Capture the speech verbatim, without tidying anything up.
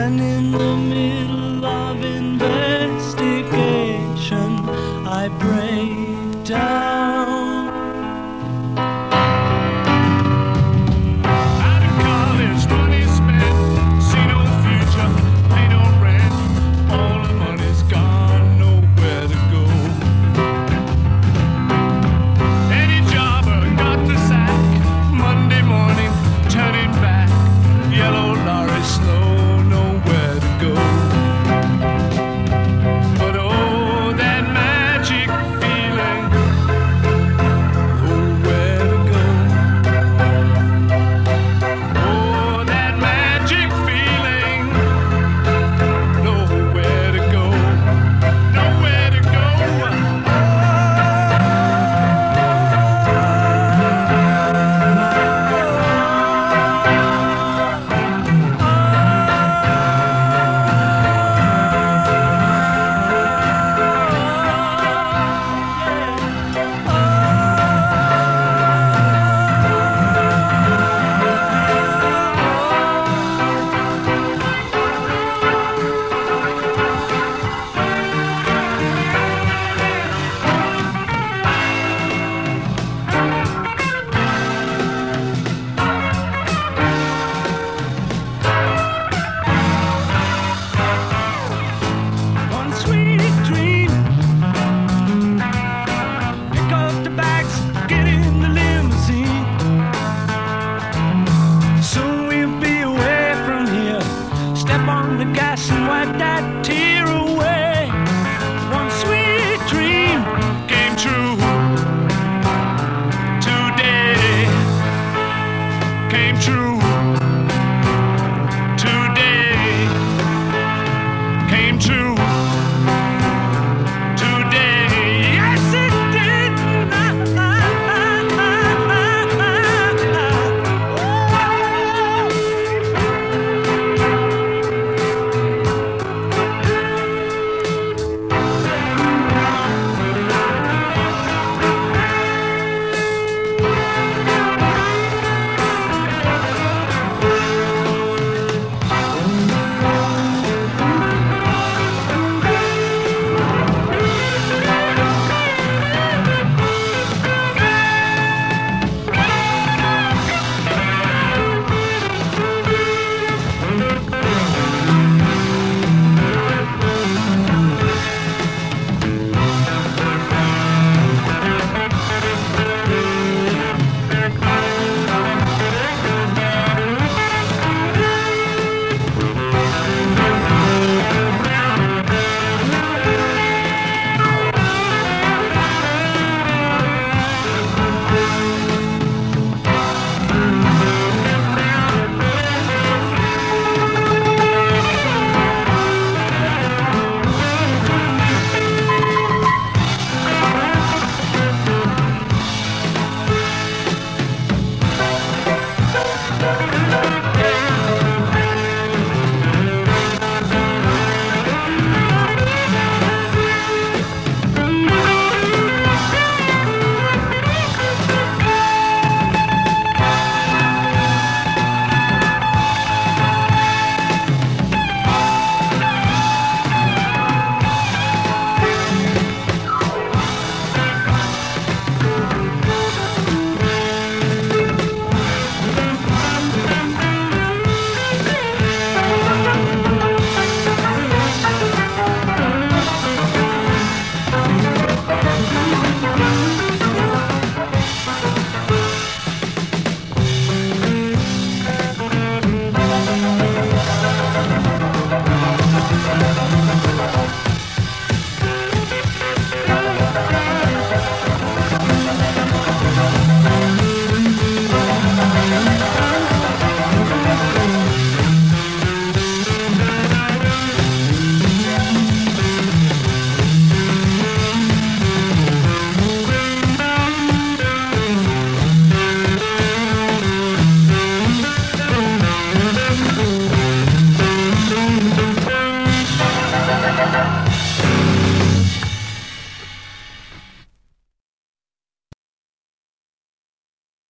And in the middle of investigation, I break down. Out of college, money spent, see no future, pay no rent. All the money's gone, nowhere to go. Any jobber got the sack. Monday morning, turning back. Yellow lorry, slow, nowhere to go. But oh, that magic feeling, nowhere to go. Oh, that magic feeling, nowhere to go, nowhere to go. One sweet dream. Pick up the bags, get in the limousine. Soon we'll be away from here. Step on the gas and wipe that tear away.